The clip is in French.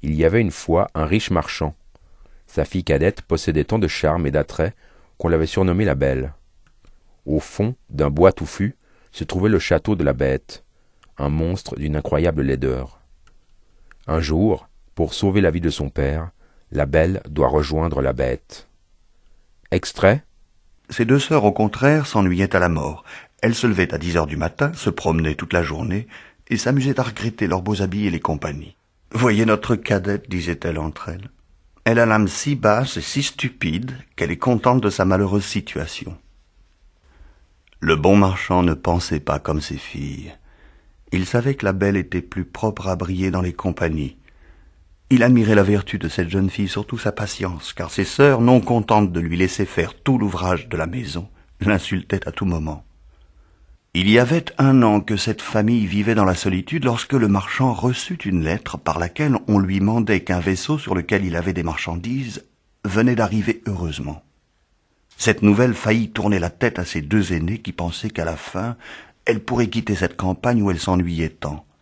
Il y avait une fois un riche marchand. Sa fille cadette possédait tant de charme et d'attrait qu'on l'avait surnommée la Belle. Au fond d'un bois touffu se trouvait le château de la Bête, un monstre d'une incroyable laideur. Un jour, pour sauver la vie de son père, la Belle doit rejoindre la Bête. Extrait. Ces deux sœurs, au contraire, s'ennuyaient à la mort. Elles se levaient à 10 heures du matin, se promenaient toute la journée et s'amusaient à regretter leurs beaux habits et les compagnies. « Voyez notre cadette, disaient-elles entre elles. Elle a l'âme si basse et si stupide qu'elle est contente de sa malheureuse situation. » Le bon marchand ne pensait pas comme ses filles. Il savait que la Belle était plus propre à briller dans les compagnies. Il admirait la vertu de cette jeune fille, surtout sa patience, car ses sœurs, non contentes de lui laisser faire tout l'ouvrage de la maison, l'insultaient à tout moment. Il y avait 1 an que cette famille vivait dans la solitude lorsque le marchand reçut une lettre par laquelle on lui mandait qu'un vaisseau sur lequel il avait des marchandises venait d'arriver heureusement. Cette nouvelle faillit tourner la tête à ses 2 aînés qui pensaient qu'à la fin, elle pourrait quitter cette campagne où elle s'ennuyait tant.